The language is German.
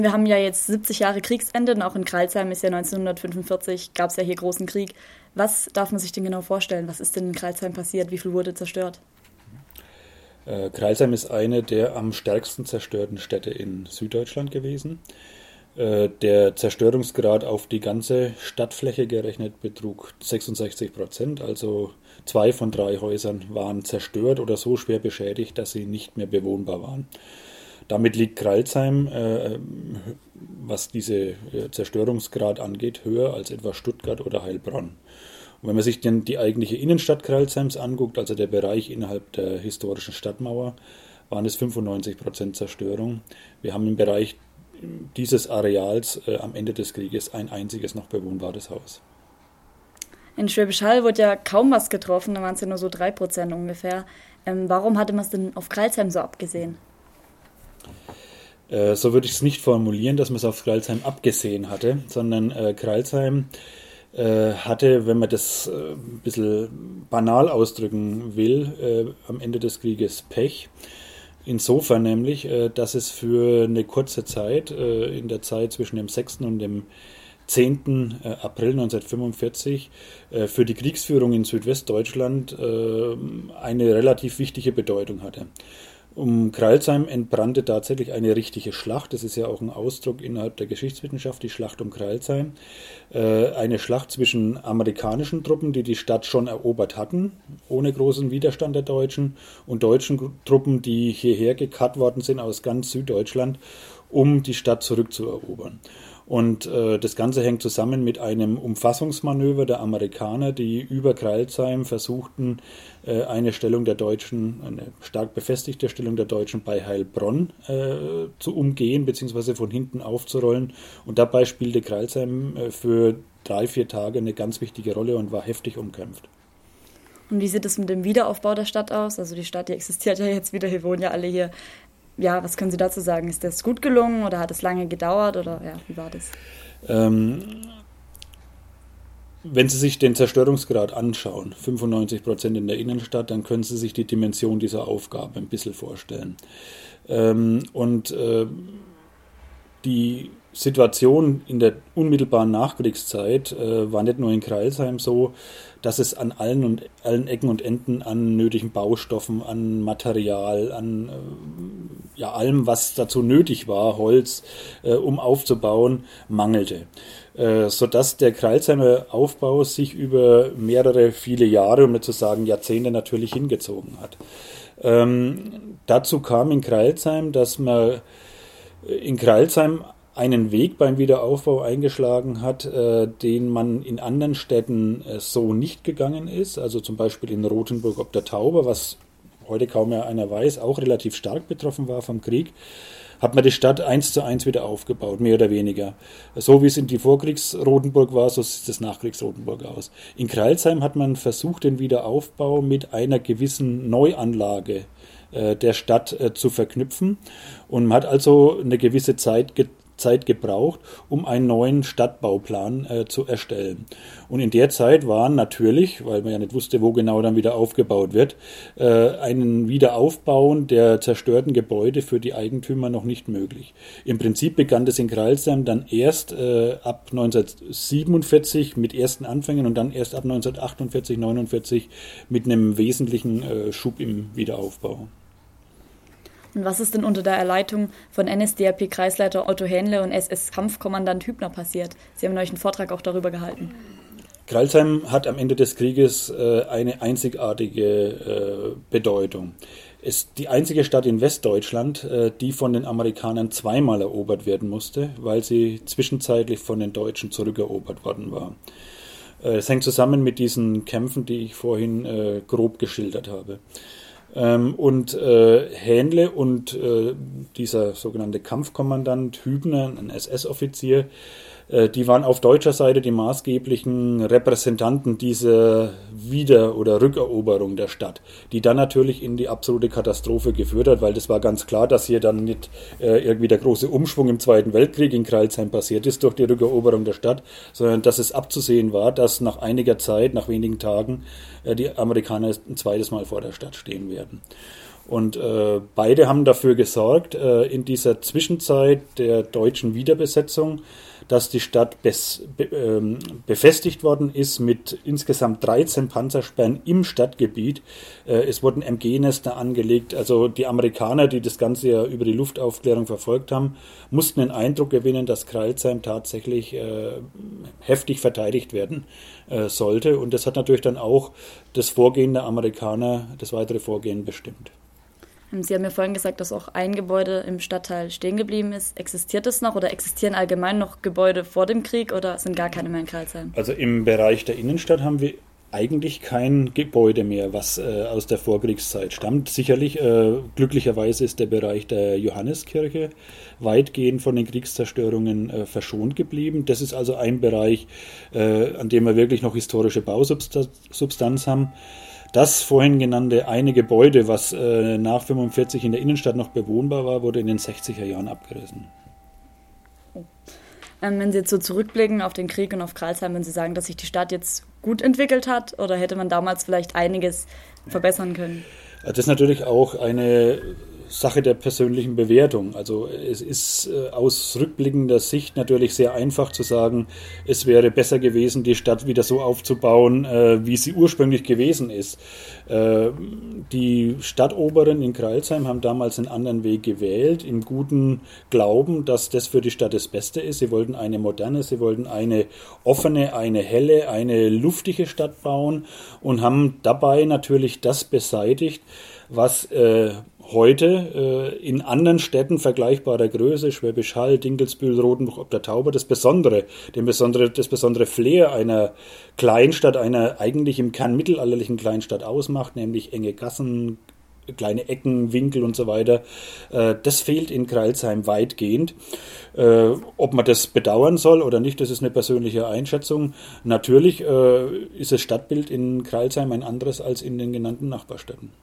Wir haben ja jetzt 70 Jahre Kriegsende und auch in Crailsheim ist ja 1945, gab es ja hier großen Krieg. Was darf man sich denn genau vorstellen? Was ist denn in Crailsheim passiert? Wie viel wurde zerstört? Crailsheim ist eine der am stärksten zerstörten Städte in Süddeutschland gewesen. Der Zerstörungsgrad auf die ganze Stadtfläche gerechnet betrug 66%, also 2 von 3 Häusern waren zerstört oder so schwer beschädigt, dass sie nicht mehr bewohnbar waren. Damit liegt Crailsheim, was diese Zerstörungsgrad angeht, höher als etwa Stuttgart oder Heilbronn. Und wenn man sich denn die eigentliche Innenstadt Crailsheims anguckt, also der Bereich innerhalb der historischen Stadtmauer, waren es 95% Zerstörung. Wir haben im Bereich dieses Areals am Ende des Krieges ein einziges noch bewohnbares Haus. In Schwäbisch Hall wurde ja kaum was getroffen, da waren es ja nur so 3% ungefähr. Warum hatte man es denn auf Crailsheim so abgesehen? So würde ich es nicht formulieren, dass man es auf Crailsheim abgesehen hatte, sondern Crailsheim hatte, wenn man das ein bisschen banal ausdrücken will, am Ende des Krieges Pech. Insofern nämlich, dass es für eine kurze Zeit, in der Zeit zwischen dem 6. und dem 10. April 1945, für die Kriegsführung in Südwestdeutschland eine relativ wichtige Bedeutung hatte. Um Crailsheim entbrannte tatsächlich eine richtige Schlacht. Das ist ja auch ein Ausdruck innerhalb der Geschichtswissenschaft, die Schlacht um Crailsheim. Eine Schlacht zwischen amerikanischen Truppen, die die Stadt schon erobert hatten, ohne großen Widerstand der Deutschen, und deutschen Truppen, die hierher gekarrt worden sind aus ganz Süddeutschland, um die Stadt zurückzuerobern. Und das Ganze hängt zusammen mit einem Umfassungsmanöver der Amerikaner, die über Crailsheim versuchten, eine Stellung der Deutschen, eine stark befestigte Stellung der Deutschen bei Heilbronn zu umgehen, beziehungsweise von hinten aufzurollen. Und dabei spielte Crailsheim für 3-4 Tage eine ganz wichtige Rolle und war heftig umkämpft. Und wie sieht es mit dem Wiederaufbau der Stadt aus? Also die Stadt, die existiert ja jetzt wieder, wir wohnen ja alle hier. Ja, was können Sie dazu sagen? Ist das gut gelungen oder hat es lange gedauert oder ja, wie war das? Wenn Sie sich den Zerstörungsgrad anschauen, 95% in der Innenstadt, dann können Sie sich die Dimension dieser Aufgabe ein bisschen vorstellen. Die Situation in der unmittelbaren Nachkriegszeit war nicht nur in Crailsheim so, dass es an allen Ecken und Enden an nötigen Baustoffen, an Material, an allem, was dazu nötig war, Holz, um aufzubauen, mangelte. Sodass der Crailsheimer Aufbau sich über viele Jahre, um nicht zu sagen Jahrzehnte, natürlich hingezogen hat. Dazu kam in Crailsheim, dass man in Crailsheim einen Weg beim Wiederaufbau eingeschlagen hat, den man in anderen Städten so nicht gegangen ist. Also zum Beispiel in Rothenburg ob der Tauber, was heute kaum mehr einer weiß, auch relativ stark betroffen war vom Krieg, hat man die Stadt 1:1 wieder aufgebaut, mehr oder weniger. So wie es in die Vorkriegs-Rotenburg war, so sieht das Nachkriegs-Rotenburg aus. In Crailsheim hat man versucht, den Wiederaufbau mit einer gewissen Neuanlage der Stadt zu verknüpfen. Und man hat also eine gewisse Zeit gebraucht, um einen neuen Stadtbauplan zu erstellen. Und in der Zeit waren natürlich, weil man ja nicht wusste, wo genau dann wieder aufgebaut wird, einen Wiederaufbauen der zerstörten Gebäude für die Eigentümer noch nicht möglich. Im Prinzip begann das in Crailsheim dann erst ab 1947 mit ersten Anfängen und dann erst ab 1948, 49 mit einem wesentlichen Schub im Wiederaufbau. Und was ist denn unter der Leitung von NSDAP-Kreisleiter Otto Hähnle und SS-Kampfkommandant Hübner passiert? Sie haben neulich einen Vortrag auch darüber gehalten. Crailsheim hat am Ende des Krieges eine einzigartige Bedeutung. Es ist die einzige Stadt in Westdeutschland, die von den Amerikanern zweimal erobert werden musste, weil sie zwischenzeitlich von den Deutschen zurückerobert worden war. Es hängt zusammen mit diesen Kämpfen, die ich vorhin grob geschildert habe. Hähnle und dieser sogenannte Kampfkommandant Hübner, ein SS-Offizier, die waren auf deutscher Seite die maßgeblichen Repräsentanten dieser Wieder- oder Rückeroberung der Stadt, die dann natürlich in die absolute Katastrophe geführt hat, weil das war ganz klar, dass hier dann nicht irgendwie der große Umschwung im Zweiten Weltkrieg in Crailsheim passiert ist durch die Rückeroberung der Stadt, sondern dass es abzusehen war, dass nach einiger Zeit, nach wenigen Tagen, die Amerikaner ein zweites Mal vor der Stadt stehen werden. Und beide haben dafür gesorgt, in dieser Zwischenzeit der deutschen Wiederbesetzung, dass die Stadt befestigt worden ist mit insgesamt 13 Panzersperren im Stadtgebiet. Es wurden MG-Nester angelegt. Also die Amerikaner, die das Ganze ja über die Luftaufklärung verfolgt haben, mussten den Eindruck gewinnen, dass Crailsheim tatsächlich heftig verteidigt werden sollte. Und das hat natürlich dann auch das Vorgehen der Amerikaner, das weitere Vorgehen bestimmt. Sie haben ja vorhin gesagt, dass auch ein Gebäude im Stadtteil stehen geblieben ist. Existiert es noch oder existieren allgemein noch Gebäude vor dem Krieg oder sind gar keine mehr in Crailsheim? Also im Bereich der Innenstadt haben wir eigentlich kein Gebäude mehr, was aus der Vorkriegszeit stammt. Sicherlich, glücklicherweise ist der Bereich der Johanneskirche weitgehend von den Kriegszerstörungen verschont geblieben. Das ist also ein Bereich, an dem wir wirklich noch historische Bausubstanz haben. Das vorhin genannte eine Gebäude, was nach 1945 in der Innenstadt noch bewohnbar war, wurde in den 60er Jahren abgerissen. Wenn Sie jetzt so zurückblicken auf den Krieg und auf Crailsheim, wenn Sie sagen, dass sich die Stadt jetzt gut entwickelt hat, oder hätte man damals vielleicht einiges verbessern können? Das ist natürlich auch eine Sache der persönlichen Bewertung. Also es ist aus rückblickender Sicht natürlich sehr einfach zu sagen, es wäre besser gewesen, die Stadt wieder so aufzubauen, wie sie ursprünglich gewesen ist. Die Stadtoberen in Crailsheim haben damals einen anderen Weg gewählt, im guten Glauben, dass das für die Stadt das Beste ist. Sie wollten eine moderne, sie wollten eine offene, eine helle, eine luftige Stadt bauen und haben dabei natürlich das beseitigt, was heute in anderen Städten vergleichbarer Größe, Schwäbisch Hall, Dinkelsbühl, Rotenbruch ob der Tauber, das besondere Flair einer Kleinstadt, einer eigentlich im Kern mittelalterlichen Kleinstadt ausmacht, nämlich enge Gassen, kleine Ecken, Winkel und so weiter. Das fehlt in Crailsheim weitgehend. Ob man das bedauern soll oder nicht, das ist eine persönliche Einschätzung. Natürlich ist das Stadtbild in Crailsheim ein anderes als in den genannten Nachbarstädten.